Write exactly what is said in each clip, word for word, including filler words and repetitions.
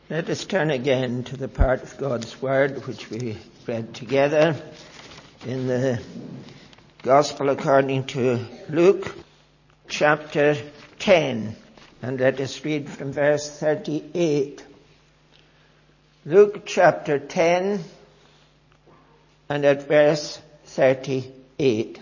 Let us turn again to the part of God's Word which we read together in the Gospel according to Luke, chapter ten, and let us read from verse thirty-eight. Luke chapter ten and at verse thirty-eight.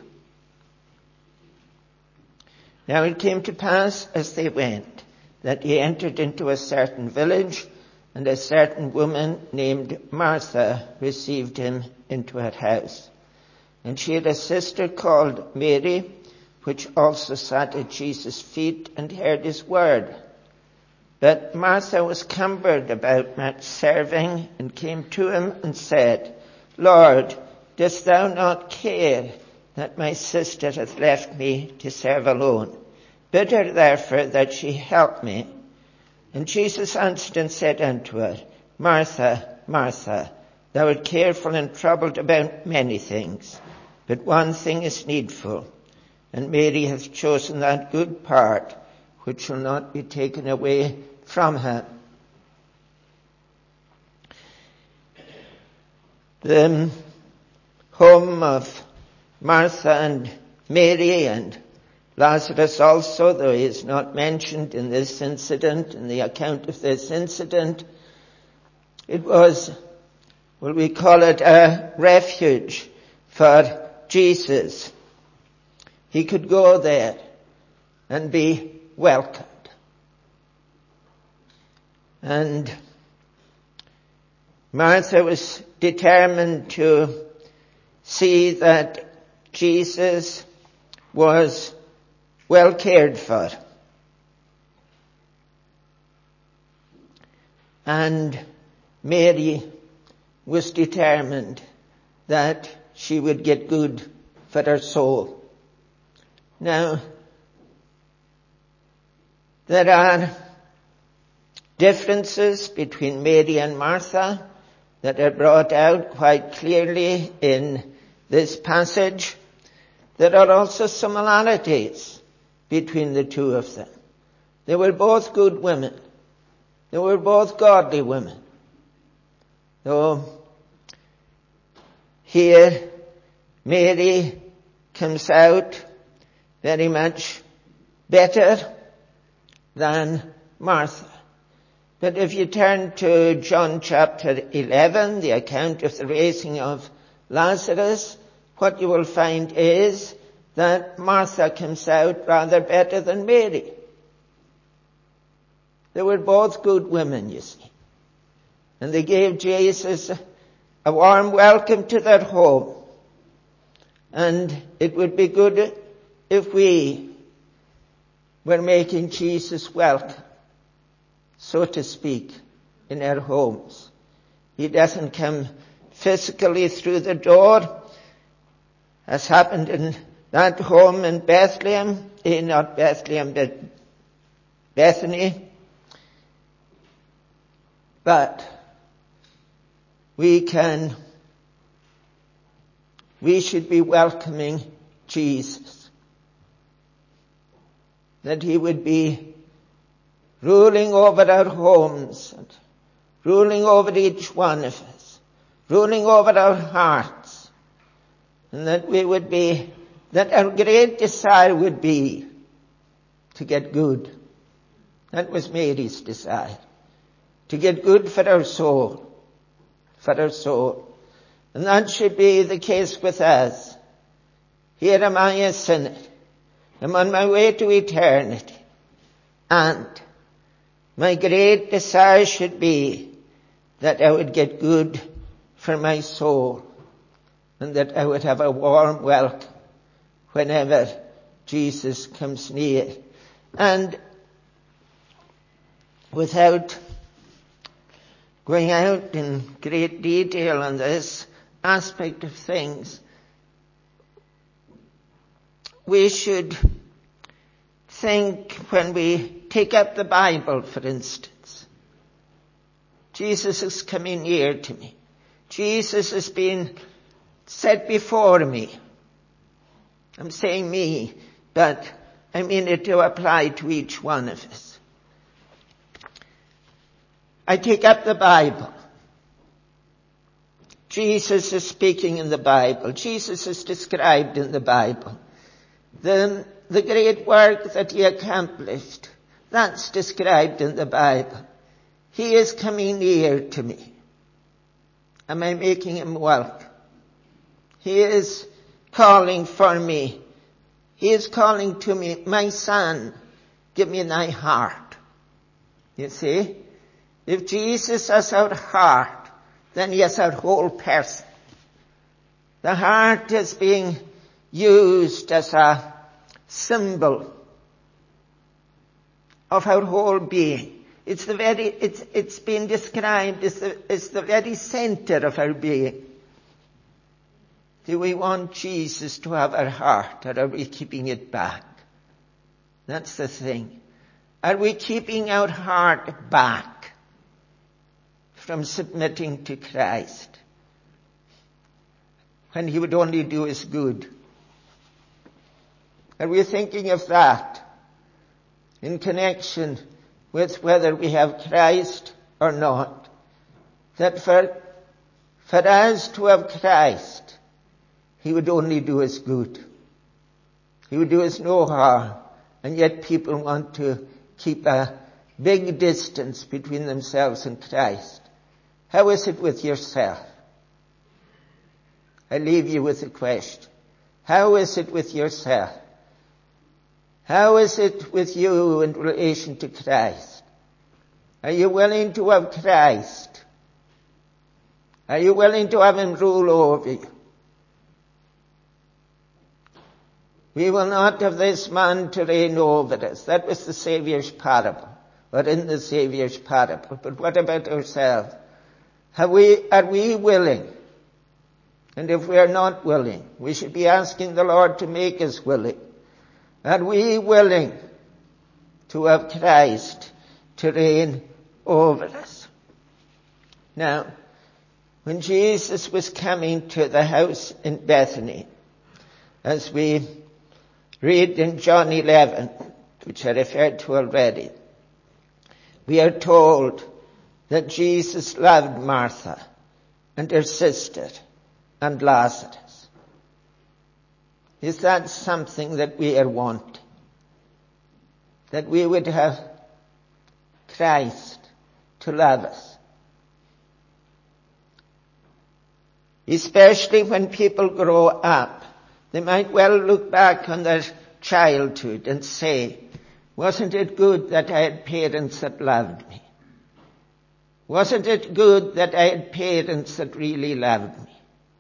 Now it came to pass as they went that he entered into a certain village, and a certain woman named Martha received him into her house. And she had a sister called Mary, which also sat at Jesus' feet and heard his word. But Martha was cumbered about much serving, and came to him and said, Lord, dost thou not care that my sister hath left me to serve alone? Bid her therefore that she help me. And Jesus answered and said unto her, Martha, Martha, thou art careful and troubled about many things, but one thing is needful, and Mary hath chosen that good part, which shall not be taken away from her. The home of Martha and Mary and Lazarus also, though he is not mentioned in this incident, in the account of this incident, it was, well, we call it a refuge for Jesus. He could go there and be welcomed. And Martha was determined to see that Jesus was well cared for. And Mary was determined that she would get good for her soul. Now, there are differences between Mary and Martha that are brought out quite clearly in this passage. There are also similarities between the two of them. They were both good women. They were both godly women. Though here Mary comes out very much better than Martha. But if you turn to John chapter eleven, the account of the raising of Lazarus, what you will find is that Martha comes out rather better than Mary. They were both good women, you see. And they gave Jesus a warm welcome to their home. And it would be good if we were making Jesus welcome, so to speak, in our homes. He doesn't come physically through the door, as happened in that home in Bethlehem, eh, not Bethlehem, but Bethany. But we can, we should be welcoming Jesus. That he would be ruling over our homes and ruling over each one of us, ruling over our hearts, and that we would be that our great desire would be to get good. That was Mary's desire. To get good for our soul. For our soul. And that should be the case with us. Here am I a sinner. I'm on my way to eternity. And my great desire should be that I would get good for my soul. And that I would have a warm welcome whenever Jesus comes near. And without going out in great detail on this aspect of things, we should think when we take up the Bible, for instance, Jesus is coming near to me. Jesus is being set before me. I'm saying me, but I mean it to apply to each one of us. I take up the Bible. Jesus is speaking in the Bible. Jesus is described in the Bible. The, the great work that he accomplished, that's described in the Bible. He is coming near to me. Am I making him welcome? He is calling for me. He is calling to me, my son, give me thy heart. You see? If Jesus has our heart, then he has our whole person. The heart is being used as a symbol of our whole being. It's the very, it's, it's been described as the, as the very center of our being. Do we want Jesus to have our heart, or are we keeping it back? That's the thing. Are we keeping our heart back from submitting to Christ when he would only do us good? Are we thinking of that in connection with whether we have Christ or not? That for, for us to have Christ, he would only do us good. He would do us no harm. And yet people want to keep a big distance between themselves and Christ. How is it with yourself? I leave you with a question. How is it with yourself? How is it with you in relation to Christ? Are you willing to have Christ? Are you willing to have him rule over you? We will not have this man to reign over us. That was the Saviour's parable, or in the Saviour's parable. But what about ourselves? Have we, are we willing? And if we are not willing, we should be asking the Lord to make us willing. Are we willing to have Christ to reign over us? Now, when Jesus was coming to the house in Bethany, as we read in John eleven, which I referred to already, we are told that Jesus loved Martha and her sister and Lazarus. Is that something that we are wanting? That we would have Christ to love us? Especially when people grow up, they might well look back on their childhood and say, wasn't it good that I had parents that loved me? Wasn't it good that I had parents that really loved me?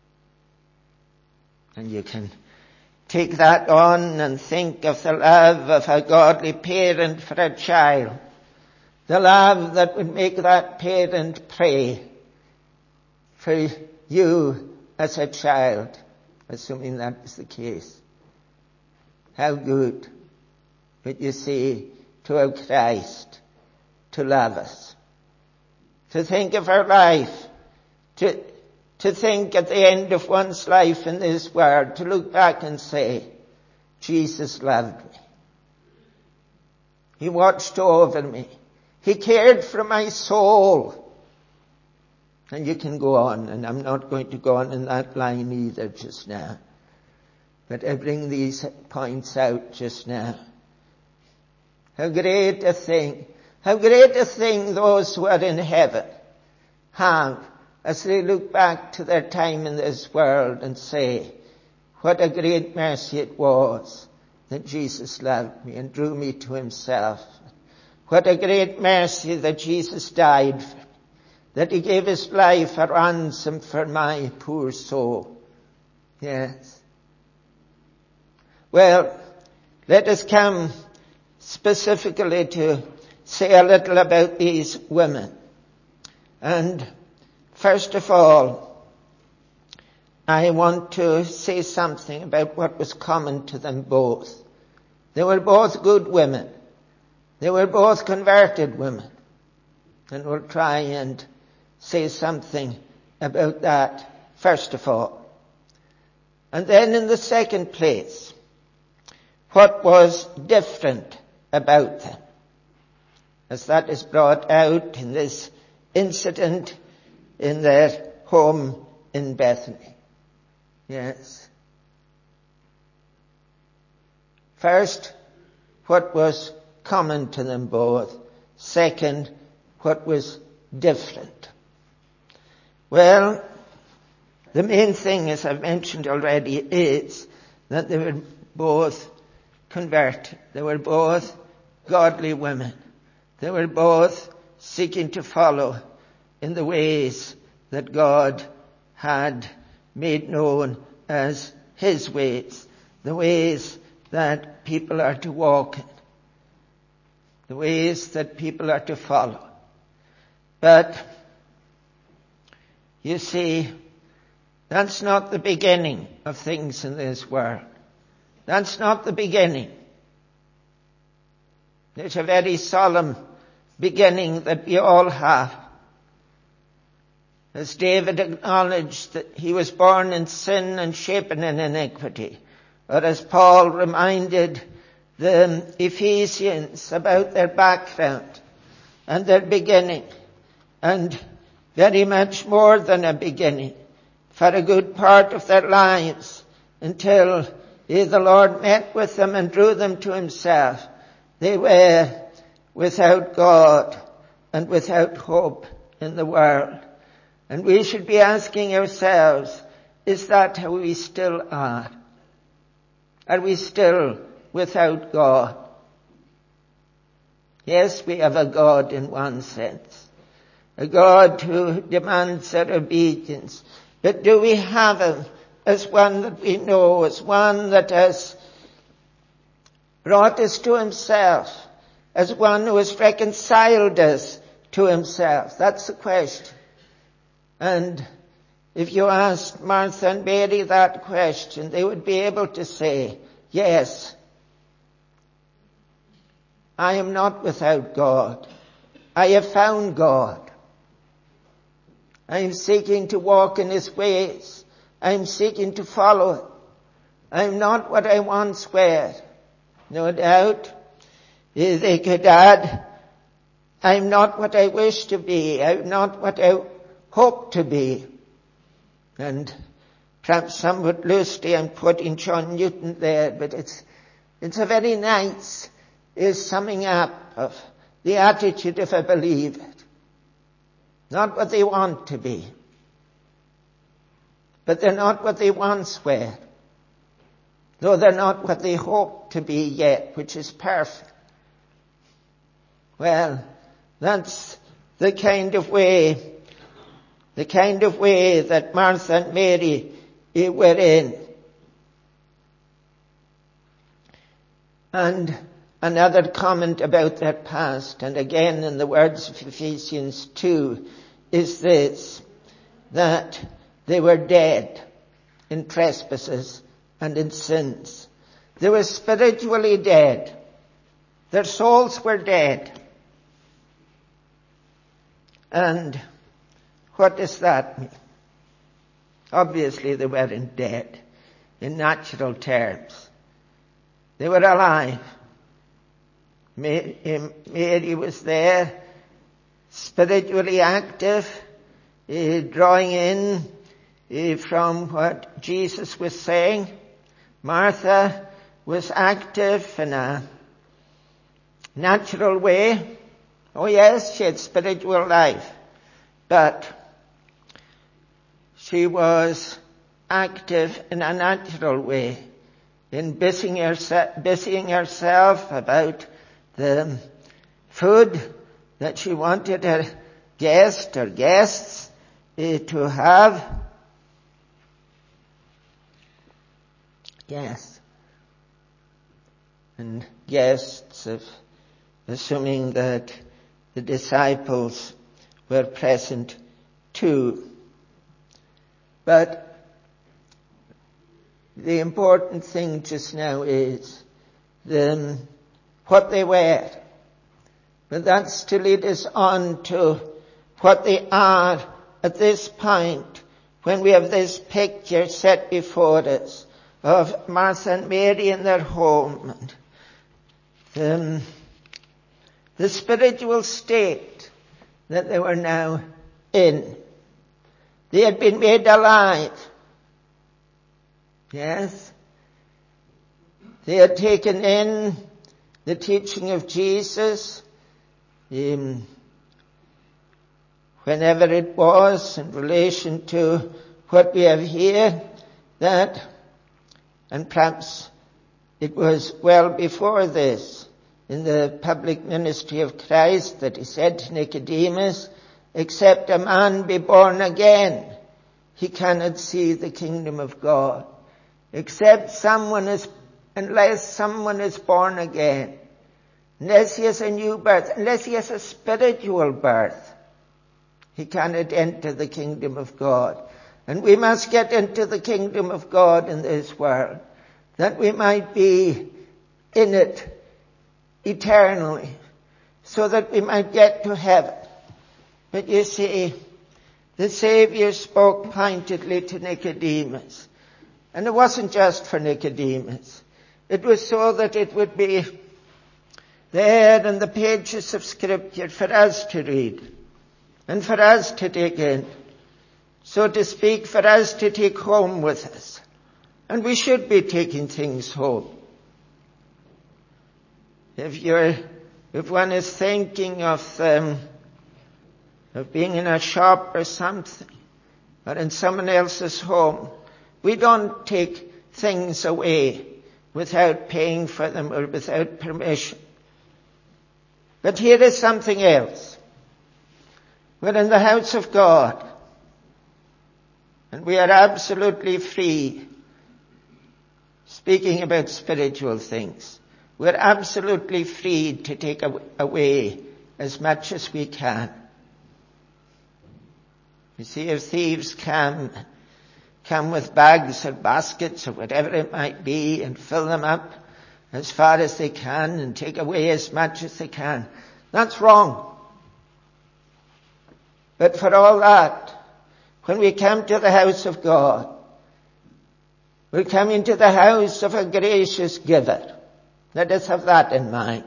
And you can take that on and think of the love of a godly parent for a child. The love that would make that parent pray for you as a child, assuming that is the case. How good would you see to have Christ to love us? To think of our life, to, to think at the end of one's life in this world, to look back and say, Jesus loved me. He watched over me. He cared for my soul. And you can go on, and I'm not going to go on in that line either just now. But I bring these points out just now. How great a thing, how great a thing those who are in heaven have as they look back to their time in this world and say, what a great mercy it was that Jesus loved me and drew me to himself. What a great mercy that Jesus died for me, that he gave his life a ransom for my poor soul. Yes. Well, let us come specifically to say a little about these women. And first of all, I want to say something about what was common to them both. They were both good women. They were both converted women. And we'll try and say something about that first of all. And then in the second place, what was different about them? As that is brought out in this incident in their home in Bethany. Yes. First, what was common to them both. Second, what was different. Well, the main thing, as I've mentioned already, is that they were both converted. They were both godly women. They were both seeking to follow in the ways that God had made known as His ways, the ways that people are to walk in, the ways that people are to follow. But, you see, that's not the beginning of things in this world. That's not the beginning. There's a very solemn beginning that we all have. As David acknowledged that he was born in sin and shapen in iniquity, or as Paul reminded the Ephesians about their background and their beginning, and very much more than a beginning, for a good part of their lives, until the Lord met with them and drew them to Himself. They were without God and without hope in the world. And we should be asking ourselves, is that how we still are? Are we still without God? Yes, we have a God in one sense. A God who demands our obedience. But do we have Him as one that we know, as one that has brought us to Himself, as one who has reconciled us to Himself? That's the question. And if you asked Martha and Mary that question, they would be able to say, yes, I am not without God. I have found God. I am seeking to walk in His ways. I am seeking to follow Him. I am not what I once were. No doubt, they could add, I am not what I wish to be. I am not what I hope to be. And perhaps somewhat loosely I'm putting John Newton there, but it's, it's a very nice is summing up of the attitude of a believer. Not what they want to be, but they're not what they once were, though they're not what they hope to be yet, which is perfect. Well, that's the kind of way, the kind of way that Martha and Mary were in. And another comment about their past, and again in the words of Ephesians two, is this, that they were dead in trespasses and in sins. They were spiritually dead. Their souls were dead. And what does that mean? Obviously they weren't dead in natural terms. They were alive. Mary was there, spiritually active, uh, drawing in uh, from what Jesus was saying. Martha was active in a natural way. Oh yes, she had spiritual life, but she was active in a natural way, in busying herself, busying herself about the food that she wanted her guest or guests uh, to have. Yes. And guests, of, assuming that the disciples were present too. But the important thing just now is the, what they were. But that's to lead us on to what they are at this point, when we have this picture set before us of Martha and Mary in their home, and the, the spiritual state that they were now in. They had been made alive. Yes. They had taken in the teaching of Jesus, um, whenever it was in relation to what we have here, that, and perhaps it was well before this, in the public ministry of Christ, that he said to Nicodemus, except a man be born again, he cannot see the kingdom of God. Except someone is, unless someone is born again, unless he has a new birth, unless he has a spiritual birth, he cannot enter the kingdom of God. And we must get into the kingdom of God in this world, that we might be in it eternally, so that we might get to heaven. But you see, the Savior spoke pointedly to Nicodemus. And it wasn't just for Nicodemus. It was so that it would be there in the pages of Scripture for us to read and for us to dig in, so to speak, for us to take home with us. And we should be taking things home. If you're, if one is thinking of, um, of being in a shop or something, or in someone else's home, we don't take things away without paying for them or without permission. But here is something else. We're in the house of God, and we are absolutely free, speaking about spiritual things. We're absolutely free to take away as much as we can. You see, if thieves come, come with bags or baskets or whatever it might be and fill them up as far as they can and take away as much as they can, that's wrong. But for all that, when we come to the house of God, we come into the house of a gracious giver. Let us have that in mind.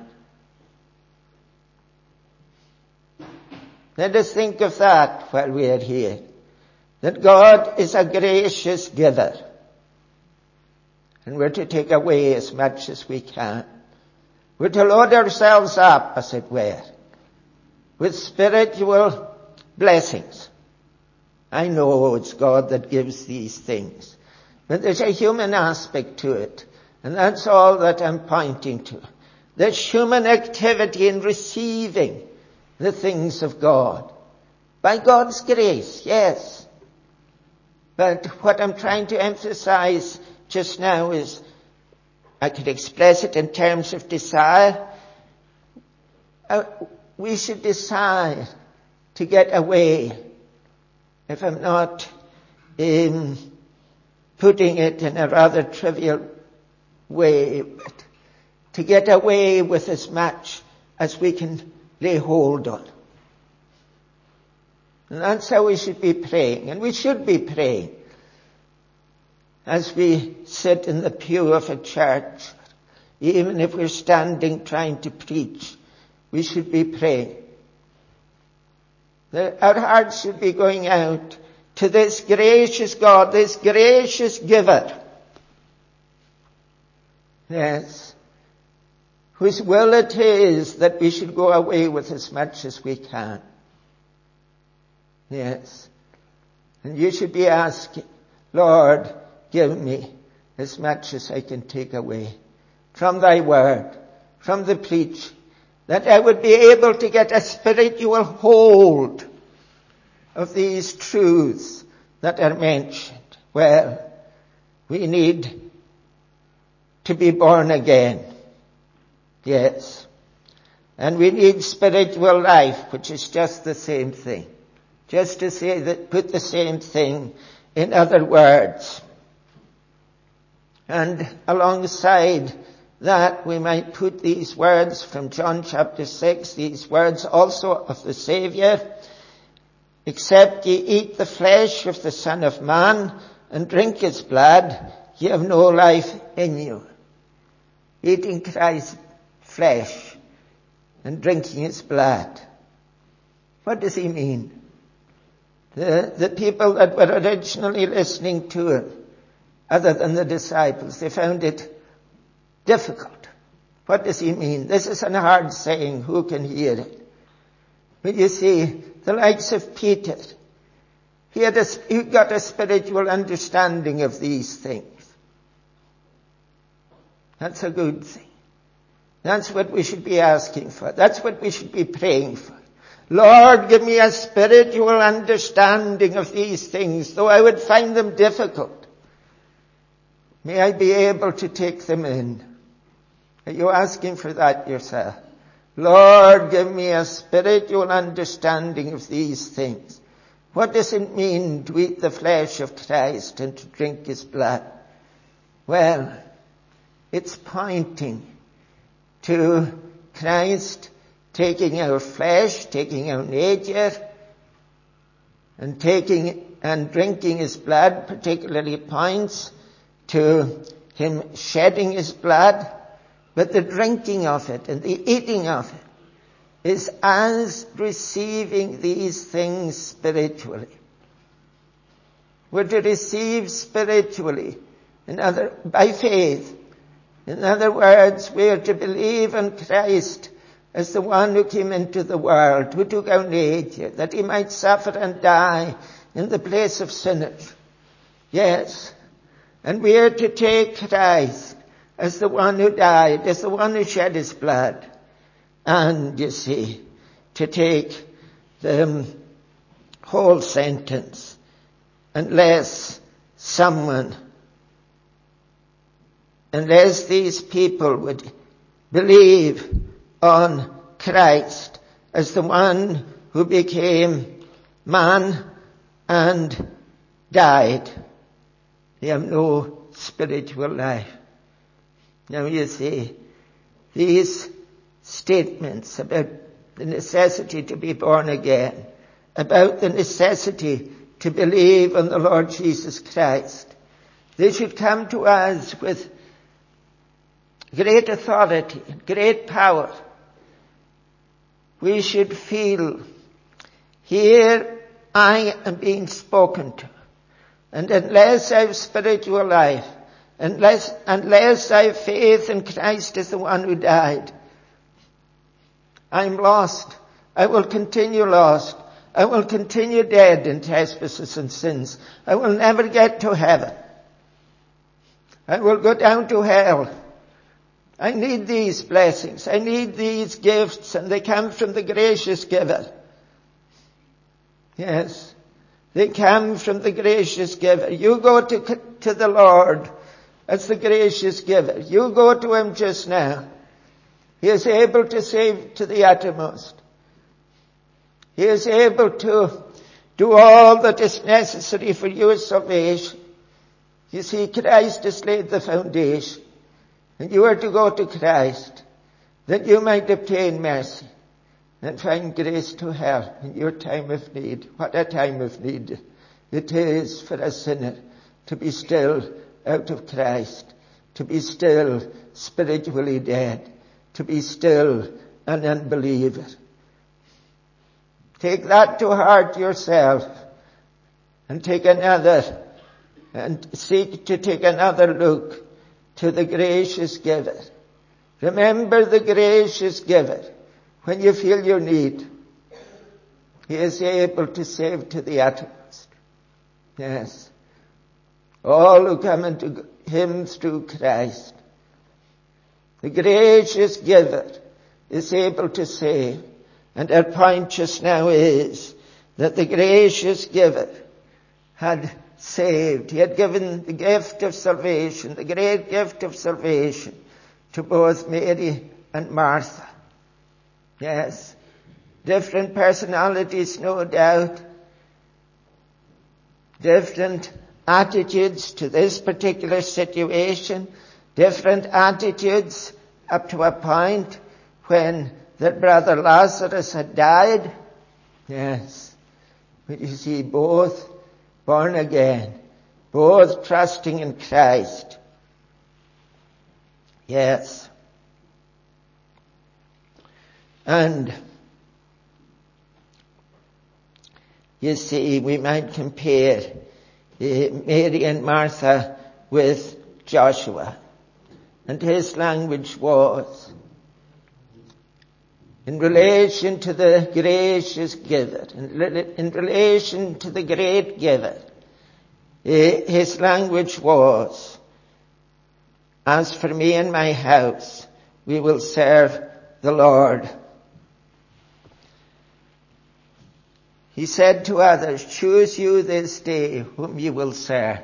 Let us think of that while we are here. That God is a gracious giver. And we're to take away as much as we can. We're to load ourselves up, as it were, with spiritual blessings. I know it's God that gives these things. But there's a human aspect to it. And that's all that I'm pointing to. There's human activity in receiving the things of God. By God's grace, yes. But what I'm trying to emphasize just now is, I could express it in terms of desire. Uh, we should desire to get away, if I'm not um, putting it in a rather trivial way, but to get away with as much as we can lay hold on. And that's how we should be praying. And we should be praying as we sit in the pew of a church. Even if we're standing trying to preach, we should be praying. Our hearts should be going out to this gracious God, this gracious giver. Yes. Whose will it is that we should go away with as much as we can. Yes. And you should be asking, Lord, give me as much as I can take away from thy word, from the preach, that I would be able to get a spiritual hold of these truths that are mentioned. Well, we need to be born again. Yes. And we need spiritual life, which is just the same thing. Just to say that, put the same thing in other words. And alongside that, we might put these words from John chapter six, these words also of the Saviour. Except ye eat the flesh of the Son of Man and drink his blood, ye have no life in you. Eating Christ's flesh and drinking his blood. What does he mean? The, the people that were originally listening to him, other than the disciples, they found it difficult. What does he mean? This is an hard saying. Who can hear it? But you see, the likes of Peter, he had a, he got a spiritual understanding of these things. That's a good thing. That's what we should be asking for. That's what we should be praying for. Lord, give me a spiritual understanding of these things, though I would find them difficult. May I be able to take them in. Are you asking for that yourself? Lord, give me a spiritual understanding of these things. What does it mean to eat the flesh of Christ and to drink his blood? Well, it's pointing to Christ taking our flesh, taking our nature, and taking and drinking his blood, particularly points to him shedding his blood. But the drinking of it and the eating of it is as receiving these things spiritually. We're to receive spiritually, in other, by faith. In other words, we are to believe in Christ as the one who came into the world, who took our nature, that he might suffer and die in the place of sinners. Yes. And we are to take Christ as the one who died, as the one who shed his blood. And, you see, to take the whole sentence, unless someone, unless these people would believe on Christ as the one who became man and died, they have no spiritual life. Now you see, these statements about the necessity to be born again, about the necessity to believe on the Lord Jesus Christ, they should come to us with great authority, great power. We should feel, here I am being spoken to, and unless I have spiritual life, Unless, unless I have faith in Christ as the one who died, I'm lost. I will continue lost. I will continue dead in trespasses and sins. I will never get to heaven. I will go down to hell. I need these blessings. I need these gifts, and they come from the gracious giver. Yes, they come from the gracious giver. You go to, to the Lord as the gracious giver. You go to him just now. He is able to save to the uttermost. He is able to do all that is necessary for your salvation. You see, Christ has laid the foundation, and you are to go to Christ that you might obtain mercy and find grace to help in your time of need. What a time of need it is for a sinner to be still out of Christ, to be still spiritually dead, to be still an unbeliever. Take that to heart yourself, and take another, and seek to take another look to the gracious giver. Remember the gracious giver when you feel your need. He is able to save to the uttermost. Yes. All who come into him through Christ. The gracious giver is able to save. And our point just now is that the gracious giver had saved. He had given the gift of salvation, the great gift of salvation, to both Mary and Martha. Yes, different personalities, no doubt, different attitudes to this particular situation, different attitudes up to a point when their brother Lazarus had died. Yes, but you see, both born again, both trusting in Christ. Yes. And You see, we might compare uh, Mary and Martha with Joshua. And his language was, in relation to the gracious giver, in relation to the great giver, his language was, as for me and my house, we will serve the Lord. He said to others, choose you this day whom you will serve.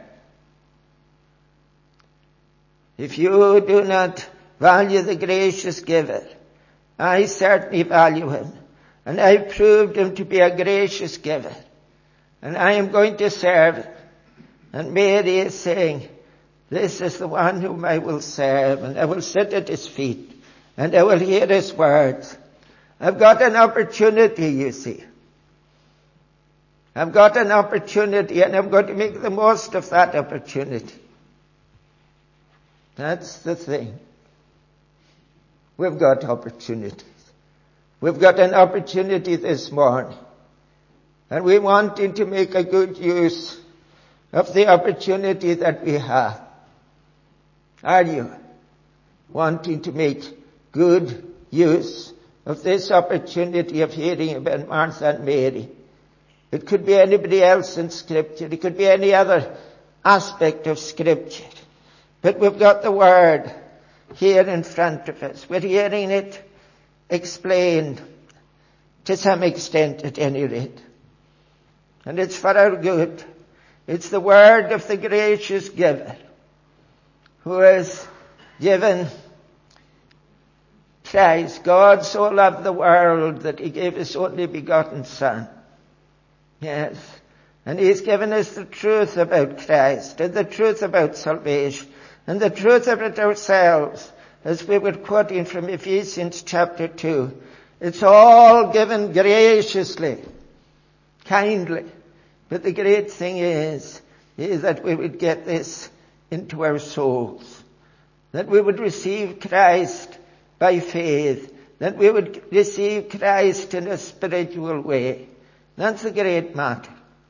If you do not value the gracious giver, I certainly value him. And I've proved him to be a gracious giver. And I am going to serve him. And Mary is saying, this is the one whom I will serve, and I will sit at his feet, and I will hear his words. I've got an opportunity, you see. I've got an opportunity, and I'm going to make the most of that opportunity. That's the thing. We've got opportunities. We've got an opportunity this morning. And we wanting to make a good use of the opportunity that we have. Are you wanting to make good use of this opportunity of hearing about Martha and Mary? It could be anybody else in Scripture. It could be any other aspect of Scripture. But we've got the Word here in front of us. We're hearing it explained to some extent at any rate. And it's for our good. It's the word of the gracious giver who has given Christ. God so loved the world that he gave his only begotten Son. Yes. And he's given us the truth about Christ and the truth about salvation and the truth about ourselves, as we were quoting from Ephesians chapter two. It's all given graciously, kindly. But the great thing is, is that we would get this into our souls. That we would receive Christ by faith. That we would receive Christ in a spiritual way. That's the great matter.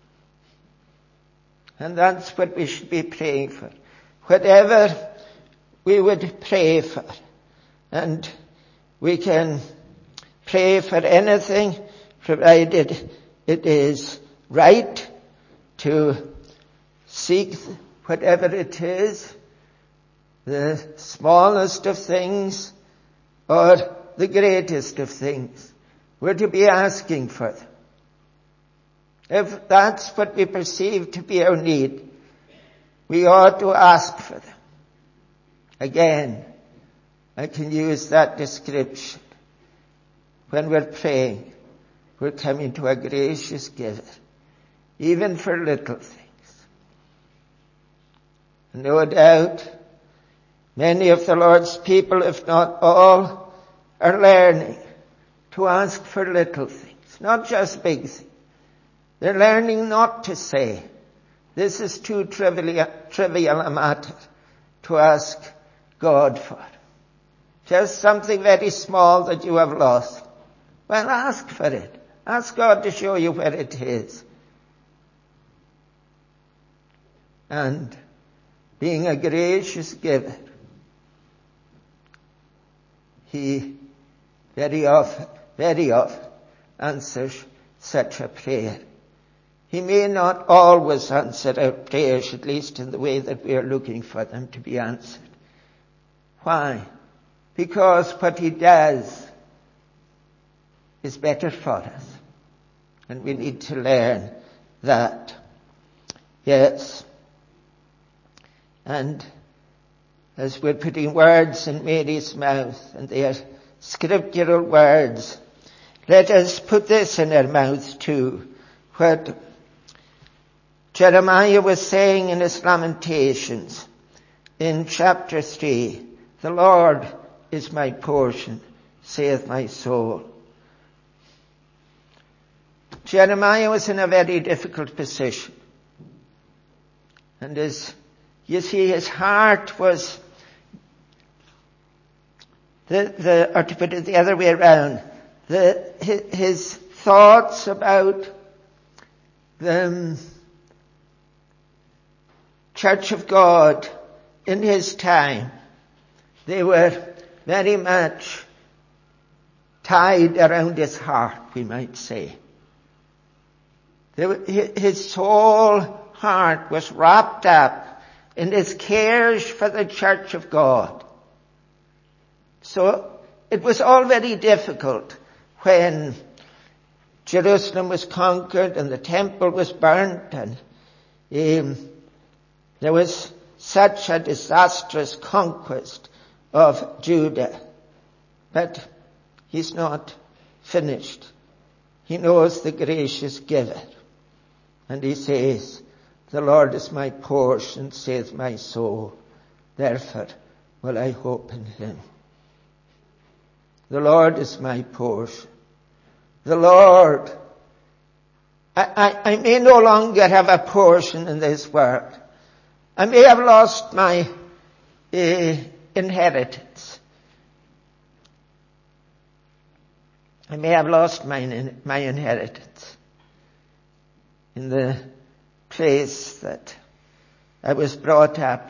And that's what we should be praying for. Whatever we would pray for. And we can pray for anything provided it is right to seek whatever it is, the smallest of things or the greatest of things. We're to be asking for them. If that's what we perceive to be our need, we ought to ask for them. Again, I can use that description. When we're praying, we're coming to a gracious giver, even for little things. No doubt, many of the Lord's people, if not all, are learning to ask for little things, not just big things. They're learning not to say, this is too trivial, trivial a matter to ask God for. Just something very small that you have lost. Well, ask for it. Ask God to show you where it is. And being a gracious giver, he very often, very often answers such a prayer. He may not always answer our prayers, at least in the way that we are looking for them to be answered. Why? Because what he does is better for us. And we need to learn that. Yes. And as we're putting words in Mary's mouth, and they are scriptural words, let us put this in our mouths too. What Jeremiah was saying in his Lamentations in chapter three, the Lord is my portion, saith my soul. Jeremiah was in a very difficult position. And as you see, his heart was, the, the, or to put it the other way around, the, his, his thoughts about the Church of God in his time, they were very much tied around his heart, we might say. His whole heart was wrapped up in his cares for the Church of God. So it was all very difficult when Jerusalem was conquered and the temple was burnt, and um, there was such a disastrous conquest of Judah. But he's not finished. He knows the gracious giver. And he says, the Lord is my portion, saith my soul. Therefore will I hope in him. The Lord is my portion. The Lord, I, I, I may no longer have a portion in this world. I may have lost my uh, inheritance. I may have lost my, my inheritance in the place that I was brought up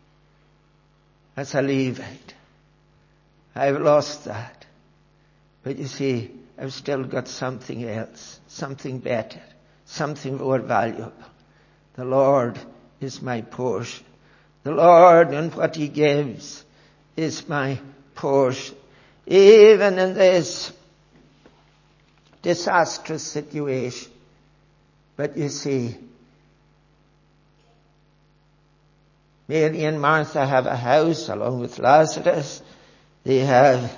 as a Levite. I've lost that. But you see, I've still got something else, something better, something more valuable. The Lord is my portion. The Lord and what he gives is my portion. Even in this disastrous situation. But you see, Mary and Martha have a house along with Lazarus. They have,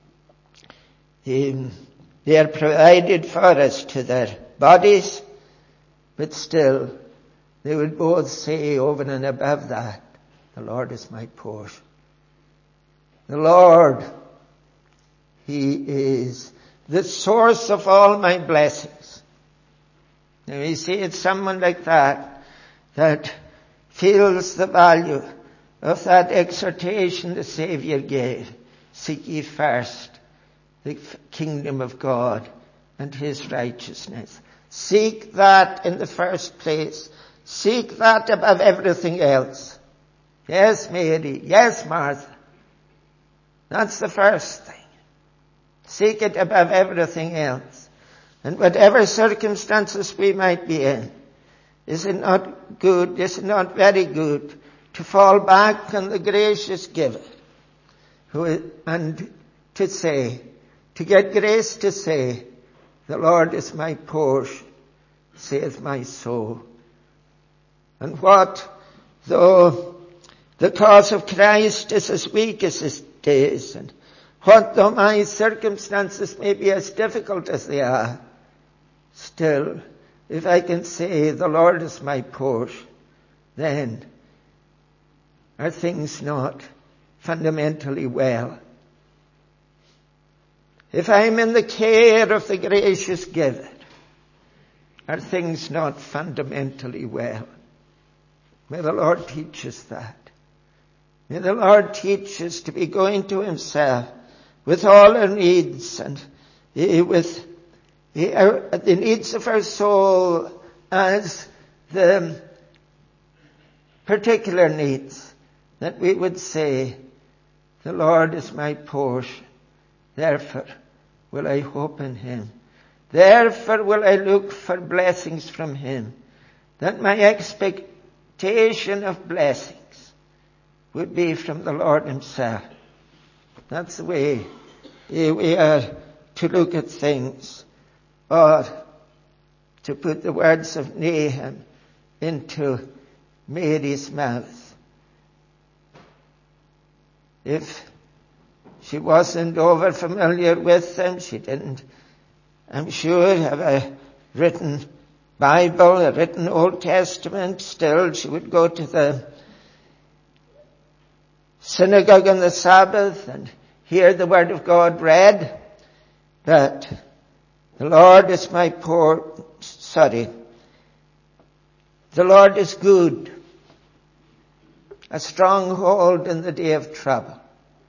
um, they are provided for us to their bodies, but still, they would both say over and above that, the Lord is my portion. The Lord, he is the source of all my blessings. Now you see, it's someone like that that feels the value of that exhortation the Savior gave. Seek ye first the kingdom of God and his righteousness. Seek that in the first place. Seek that above everything else. Yes, Mary. Yes, Martha. That's the first thing. Seek it above everything else. And whatever circumstances we might be in, is it not good, is it not very good to fall back on the gracious giver who, and to say, to get grace to say, the Lord is my portion, saith my soul. And what though the cause of Christ is as weak as it is, and what though my circumstances may be as difficult as they are, still, if I can say the Lord is my portion, then are things not fundamentally well? If I'm in the care of the gracious giver, are things not fundamentally well? May the Lord teach us that. May the Lord teach us to be going to himself with all our needs and with the needs of our soul as the particular needs, that we would say, the Lord is my portion, therefore will I hope in him. Therefore will I look for blessings from him, that my expectation of blessings would be from the Lord himself. That's the way we are to look at things. Or to put the words of Nahum into Mary's mouth. If she wasn't over familiar with them, she didn't, I'm sure, have a written Bible, a written Old Testament, still she would go to the synagogue on the Sabbath and hear the Word of God read. But the Lord is my poor, sorry. The Lord is good, a stronghold in the day of trouble.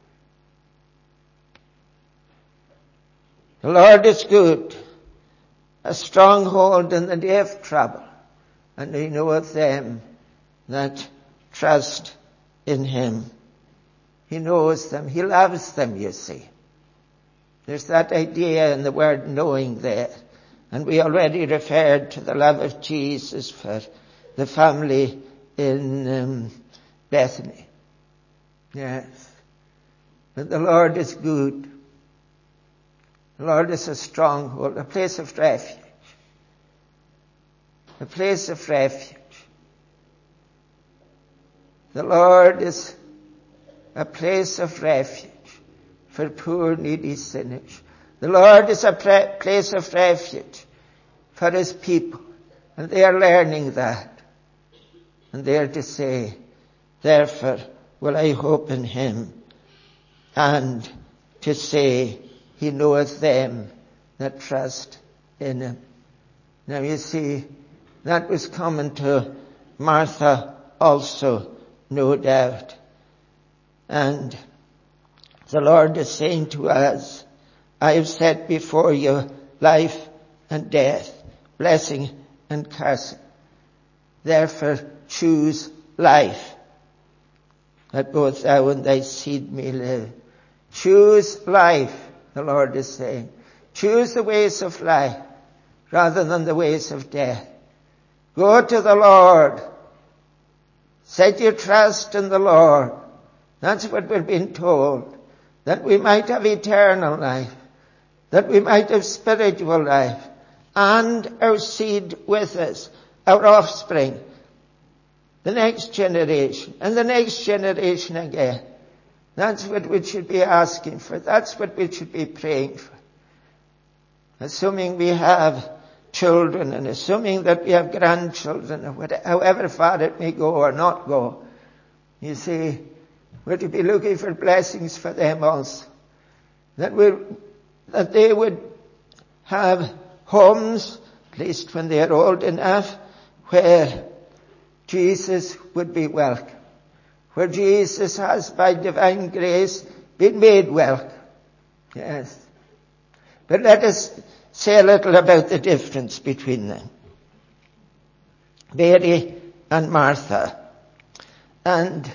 The Lord is good, a stronghold in the day of trouble, and he knoweth them that trust in him. He knows them. He loves them, you see. There's that idea in the word knowing there. And we already referred to the love of Jesus for the family in um, Bethany. Yes. But the Lord is good. The Lord is a stronghold, a place of refuge. A place of refuge. The Lord is a place of refuge for poor, needy sinners. The Lord is a pre- place of refuge for his people. And they are learning that. And they are to say, therefore will I hope in him. And to say, he knoweth them that trust in him. Now you see, that was common to Martha also, no doubt. And the Lord is saying to us, I have set before you life and death, blessing and cursing. Therefore choose life, that both thou and thy seed may live. Choose life, the Lord is saying. Choose the ways of life rather than the ways of death. Go to the Lord. Set your trust in the Lord. That's what we're being told. That we might have eternal life. That we might have spiritual life. And our seed with us. Our offspring. The next generation. And the next generation again. That's what we should be asking for. That's what we should be praying for. Assuming we have children and assuming that we have grandchildren, or whatever, however far it may go or not go. You see, we're to be looking for blessings for them also. That we, that they would have homes, at least when they are old enough, where Jesus would be welcome. Where Jesus has, by divine grace, been made welcome. Yes. But let us say a little about the difference between them. Mary and Martha. And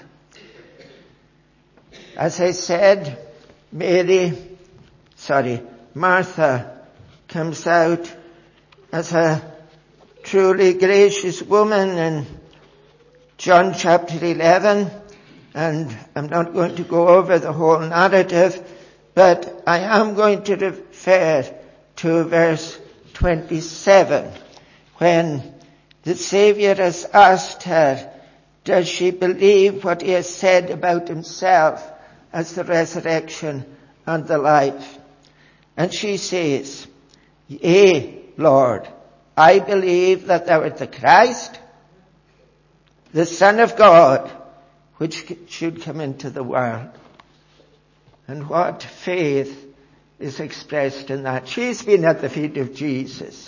as I said, Mary, sorry, Martha comes out as a truly gracious woman in John chapter eleven. And I'm not going to go over the whole narrative, but I am going to refer to verse twenty-seven, when the Saviour has asked her, does she believe what he has said about himself as the resurrection and the life? And she says, yea, Lord, I believe that thou art the Christ, the Son of God, which should come into the world. And what faith is expressed in that. She's been at the feet of Jesus.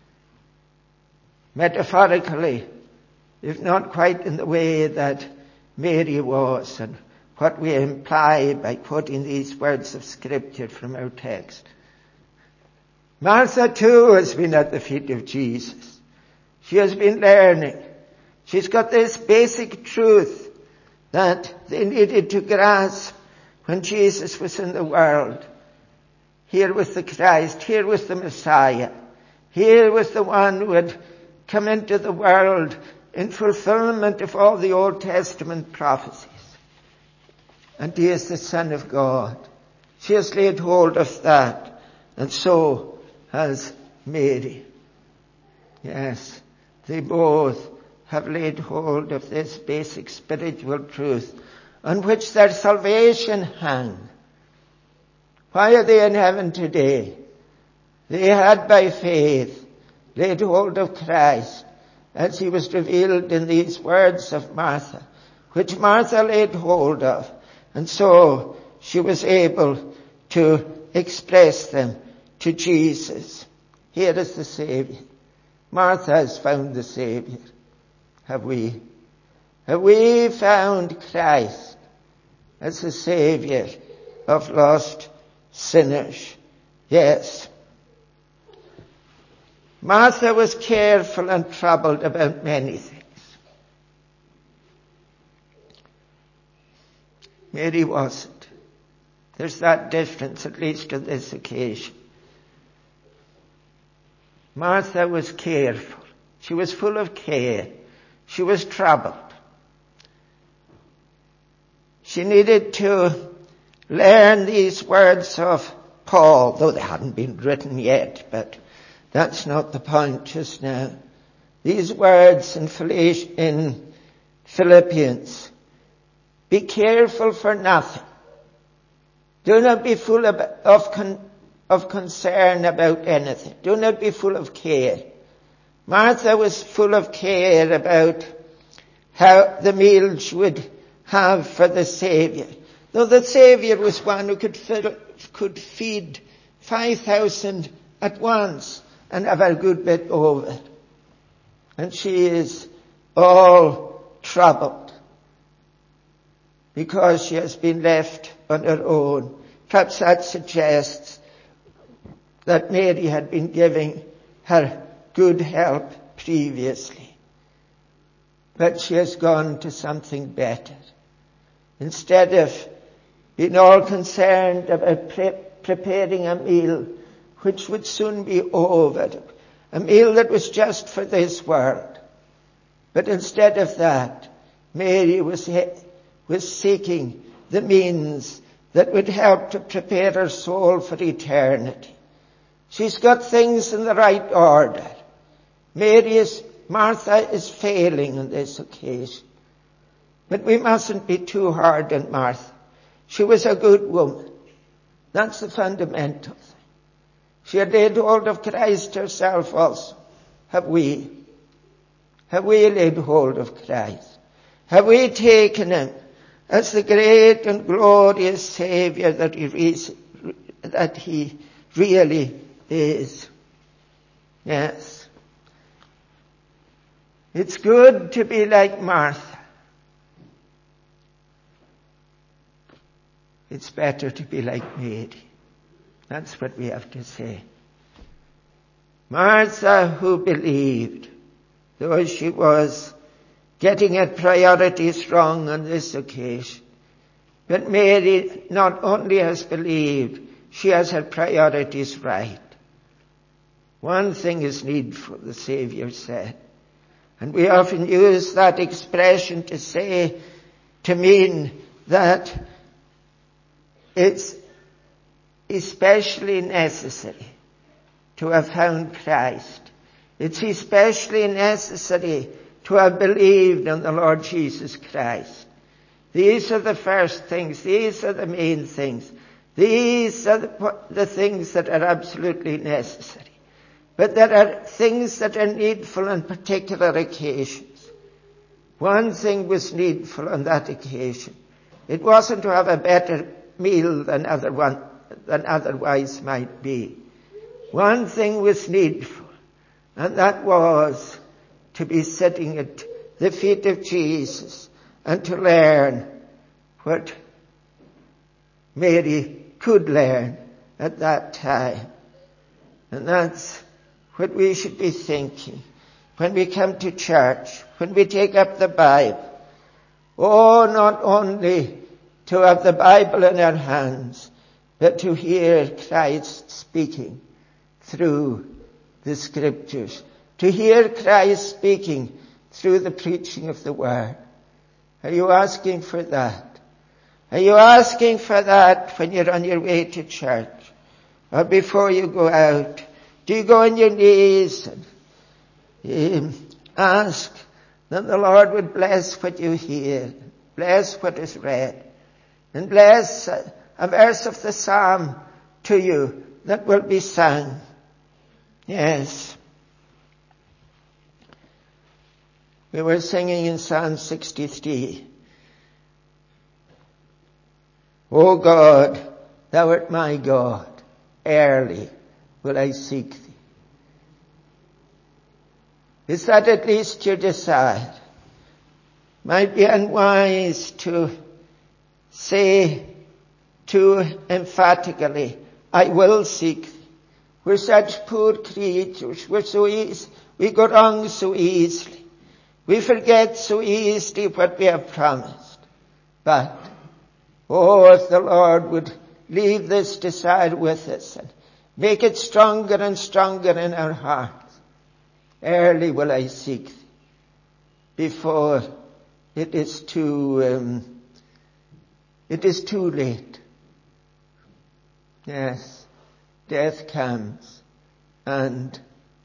Metaphorically, if not quite in the way that Mary was, and what we imply by quoting these words of Scripture from our text. Martha too has been at the feet of Jesus. She has been learning. She's got this basic truth that they needed to grasp when Jesus was in the world. Here was the Christ. Here was the Messiah. Here was the one who had come into the world in fulfillment of all the Old Testament prophecies. And he is the Son of God. She has laid hold of that. And so has Mary. Yes, they both have laid hold of this basic spiritual truth on which their salvation hung. Why are they in heaven today? They had by faith laid hold of Christ as he was revealed in these words of Martha, which Martha laid hold of. And so she was able to express them to Jesus. Here is the Savior. Martha has found the Savior. Have we? Have we found Christ as the Savior of lost sinners? Yes. Martha was careful and troubled about many things. Mary wasn't. There's that difference, at least on this occasion. Martha was careful. She was full of care. She was troubled. She needed to learn these words of Paul, though they hadn't been written yet, but that's not the point just now. These words in Philippians. Be careful for nothing. Do not be full of, of, con, of concern about anything. Do not be full of care. Martha was full of care about how the meal she would have for the Saviour. Though the Saviour was one who could, fill, could feed five thousand at once and have a good bit over. And she is all troubled because she has been left on her own. Perhaps that suggests that Mary had been giving her good help previously. But she has gone to something better. Instead of being all concerned about pre- preparing a meal which would soon be over, a meal that was just for this world. But instead of that, Mary was, was seeking the means that would help to prepare her soul for eternity. She's got things in the right order. Mary is, Martha is failing on this occasion. But we mustn't be too hard on Martha. She was a good woman. That's the fundamental thing. She had laid hold of Christ herself also. Have we? Have we laid hold of Christ? Have we taken him as the great and glorious Saviour that he, re- that he really is? Yes. It's good to be like Martha. It's better to be like Mary. That's what we have to say. Martha, who believed, though she was getting her priorities wrong on this occasion. But Mary not only has believed, she has her priorities right. One thing is needful, the Saviour said. And we often use that expression to say, to mean that it's especially necessary to have found Christ. It's especially necessary to have believed in the Lord Jesus Christ. These are the first things. These are the main things. These are the, the things that are absolutely necessary. But there are things that are needful on particular occasions. One thing was needful on that occasion. It wasn't to have a better meal than other one, than otherwise might be. One thing was needful, and that was to be sitting at the feet of Jesus and to learn what Mary could learn at that time. And that's what we should be thinking when we come to church, when we take up the Bible. Oh, not only to have the Bible in our hands, but to hear Christ speaking through the Scriptures. To hear Christ speaking through the preaching of the Word. Are you asking for that? Are you asking for that when you're on your way to church? Or before you go out? Do you go on your knees and um, ask that the Lord would bless what you hear, bless what is read, and bless a verse of the psalm to you that will be sung? Yes. We were singing in Psalm sixty-three. O God, thou art my God, early will I seek thee. Is that at least your desire? Might be unwise to say too emphatically, I will seek thee, We're such poor creatures. We're so easy. We go wrong so easily. We forget so easily what we have promised. But, oh, if the Lord would leave this desire with us and make it stronger and stronger in our hearts. Early will I seek thee before it is too, um, it is too late. Yes, death comes and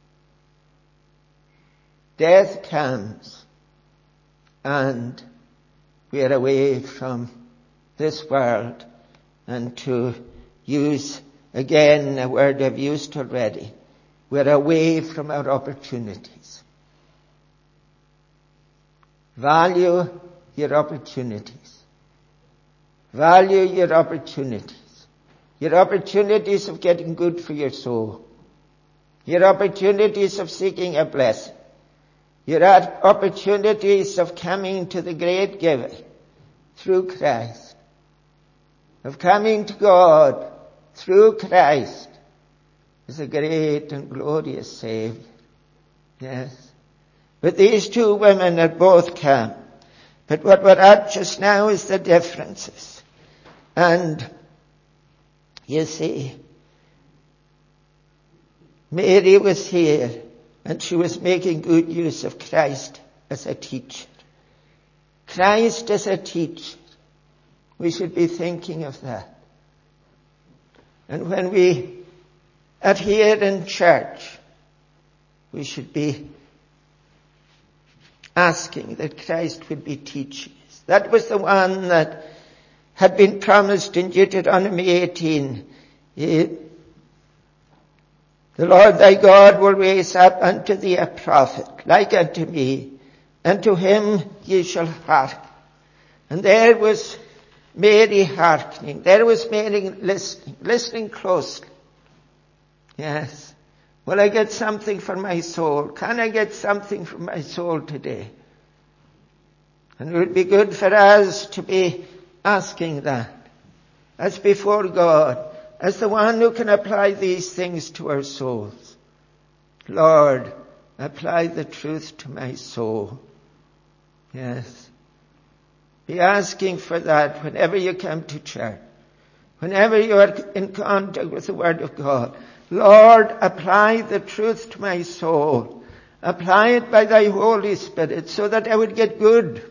death comes and we are away from this world. And to use again a word I've used already, we're away from our opportunities. Value your opportunities. Value your opportunities. Your opportunities of getting good for your soul. Your opportunities of seeking a blessing. Your opportunities of coming to the great giver through Christ. Of coming to God through Christ as a great and glorious Savior. Yes. But these two women had both come. But what we're at just now is the differences. And you see, Mary was here and she was making good use of Christ as a teacher. Christ as a teacher. We should be thinking of that. And when we are here in church, we should be asking that Christ would be teaching us. That was the one that had been promised in Deuteronomy eighteen. The Lord thy God will raise up unto thee a prophet, like unto me, and to him ye shall hearken. And there was Mary hearkening. There was Mary listening, listening closely. Yes. Will I get something for my soul? Can I get something for my soul today? And it would be good for us to be asking that as before God, as the one who can apply these things to our souls. Lord, apply the truth to my soul. Yes. Be asking for that whenever you come to church. Whenever you are in contact with the Word of God. Lord, apply the truth to my soul. Apply it by thy Holy Spirit so that I would get good.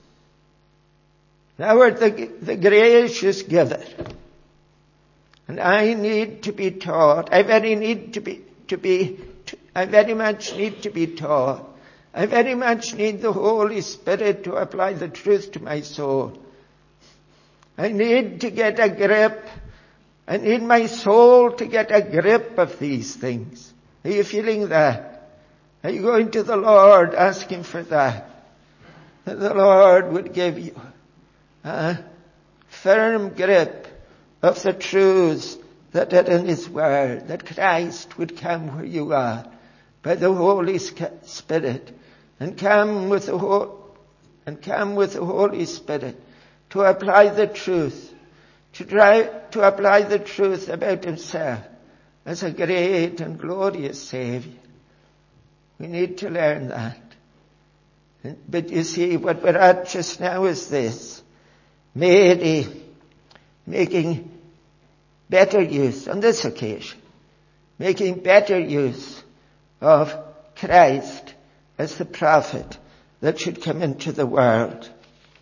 Thou art the, the gracious giver. And I need to be taught. I very need to be, to be, to, I very much need to be taught. I very much need the Holy Spirit to apply the truth to my soul. I need to get a grip. I need my soul to get a grip of these things. Are you feeling that? Are you going to the Lord asking for that? That the Lord would give you a firm grip of the truths that are in His Word, that Christ would come where you are by the Holy Spirit, and come with the whole, and come with the Holy Spirit to apply the truth, to try to apply the truth about Himself as a great and glorious Savior. We need to learn that. But you see, what we're at just now is this. Mary making better use, on this occasion, making better use of Christ as the prophet that should come into the world.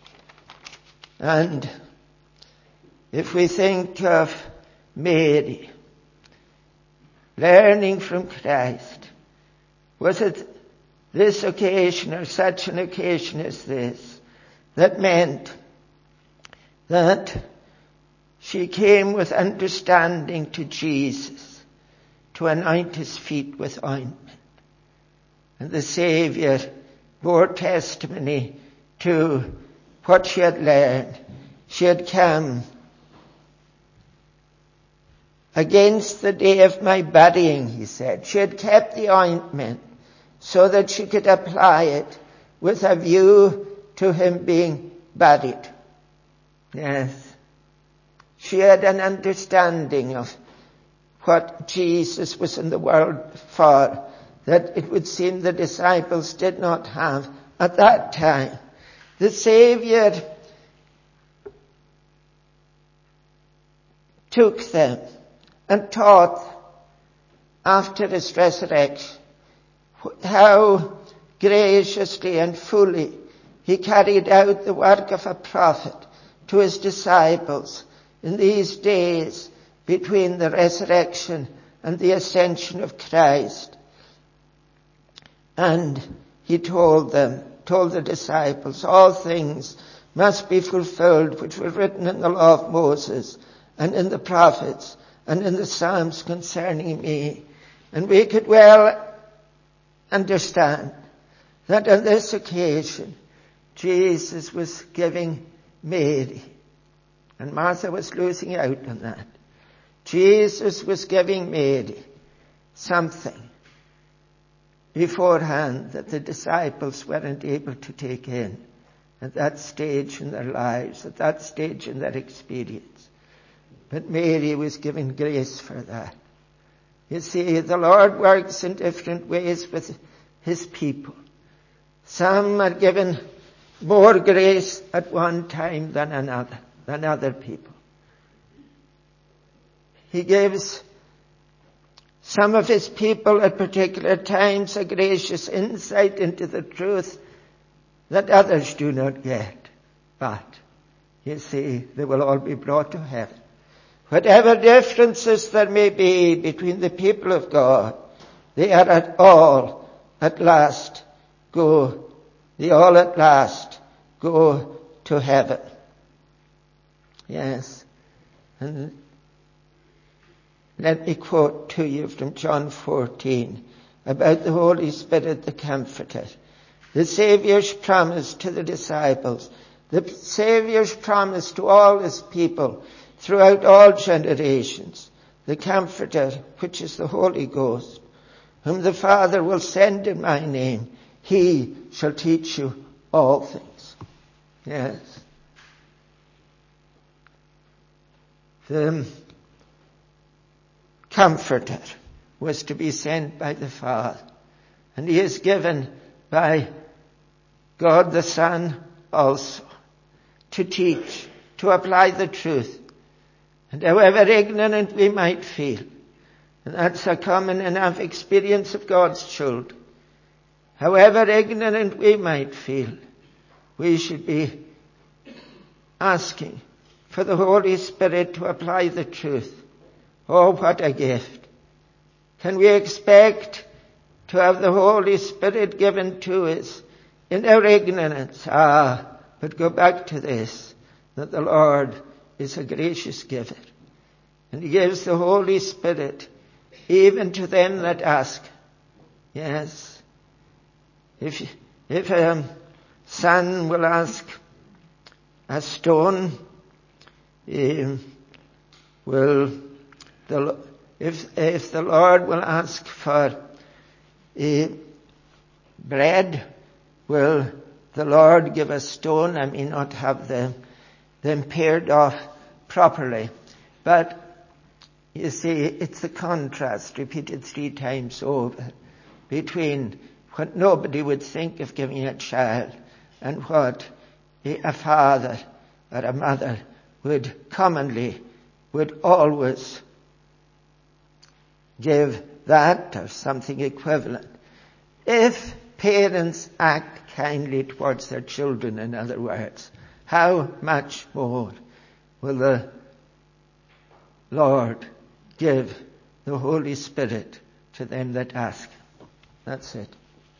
And if we think of Mary learning from Christ, was it this occasion or such an occasion as this that meant that she came with understanding to Jesus to anoint His feet with ointment? And the Saviour bore testimony to what she had learned. She had come against the day of my burying, he said. She had kept the ointment so that she could apply it with a view to Him being buried. Yes. She had an understanding of what Jesus was in the world for, that it would seem the disciples did not have at that time. The Saviour took them and taught after his resurrection how graciously and fully he carried out the work of a prophet to his disciples in these days between the resurrection and the ascension of Christ. And he told them, told the disciples, all things must be fulfilled which were written in the law of Moses and in the prophets and in the Psalms concerning me. And we could well understand that on this occasion Jesus was giving Mary, and Martha was losing out on that. Jesus was giving Mary something beforehand that the disciples weren't able to take in at that stage in their lives, at that stage in their experience. But Mary was given grace for that. You see, the Lord works in different ways with his people. Some are given more grace at one time than another, than other people. He gives some of his people at particular times a gracious insight into the truth that others do not get. But, you see, they will all be brought to heaven. Whatever differences there may be between the people of God, they are at all at last go, they all at last go to heaven. Yes. And let me quote to you from John fourteen about the Holy Spirit, the Comforter. The Saviour's promise to the disciples, the Saviour's promise to all his people throughout all generations, the Comforter, which is the Holy Ghost, whom the Father will send in my name. He shall teach you all things. Yes. The Comforter was to be sent by the Father, and he is given by God the Son also to teach, to apply the truth. And however ignorant we might feel, and that's a common enough experience of God's children, however ignorant we might feel, we should be asking for the Holy Spirit to apply the truth. Oh, what a gift. Can we expect to have the Holy Spirit given to us in our ignorance? Ah, but go back to this, that the Lord is a gracious giver. And he gives the Holy Spirit even to them that ask. Yes. If, if a son will ask a stone, um, will the, if, if the Lord will ask for uh, bread, will the Lord give a stone? I may not have them, them paired off properly. But you see, it's the contrast repeated three times over between what nobody would think of giving a child and what a father or a mother would commonly, would always give that or something equivalent. If parents act kindly towards their children, in other words, how much more will the Lord give the Holy Spirit to them that ask? That's it.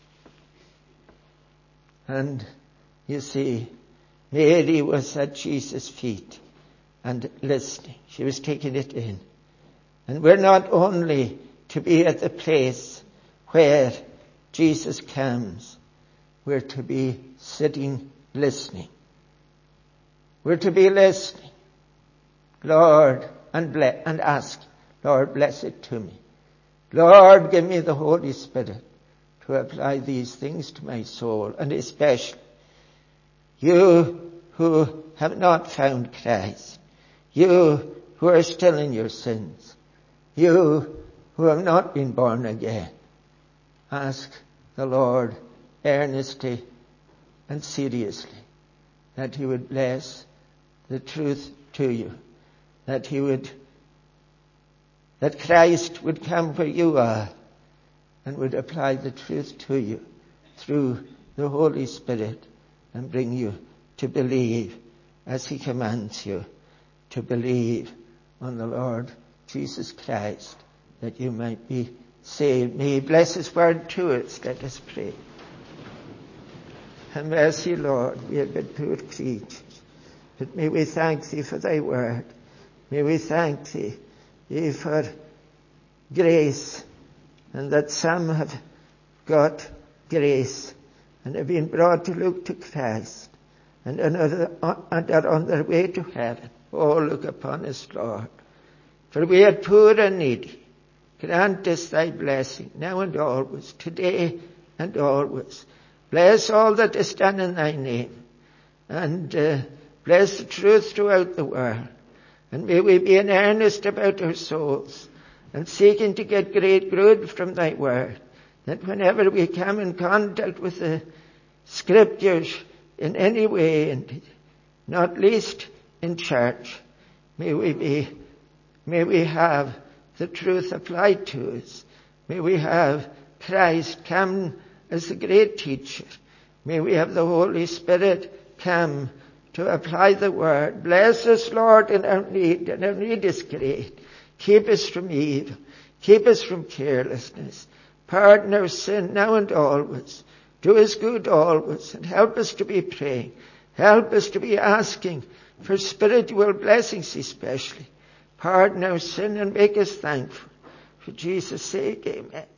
And you see, Mary was at Jesus' feet and listening. She was taking it in. And we're not only to be at the place where Jesus comes, we're to be sitting listening. We're to be listening, Lord, and bless, and ask, Lord, bless it to me. Lord, give me the Holy Spirit to apply these things to my soul, and especially you who have not found Christ, you who are still in your sins. You who have not been born again, ask the Lord earnestly and seriously that he would bless the truth to you, that he would, that Christ would come where you are and would apply the truth to you through the Holy Spirit and bring you to believe as he commands you to believe on the Lord Jesus Christ, that you might be saved. May he bless his word to us. Let us pray. And mercy, Lord, we are but poor creatures, but may we thank thee for thy word. May we thank thee, thee for grace, and that some have got grace and have been brought to look to Christ and are on their way to heaven. Oh, look upon us, Lord, for we are poor and needy. Grant us thy blessing now and always, today and always. Bless all that is done in thy name, and uh, bless the truth throughout the world. And may we be in earnest about our souls and seeking to get great good from thy word, that whenever we come in contact with the scriptures in any way, and not least in church, may we be, may we have the truth applied to us. May we have Christ come as the great teacher. May we have the Holy Spirit come to apply the word. Bless us, Lord, in our need, and our need is great. Keep us from evil. Keep us from carelessness. Pardon our sin now and always. Do us good always, and help us to be praying. Help us to be asking for spiritual blessings especially. Pardon our sin and make us thankful. For Jesus' sake, amen.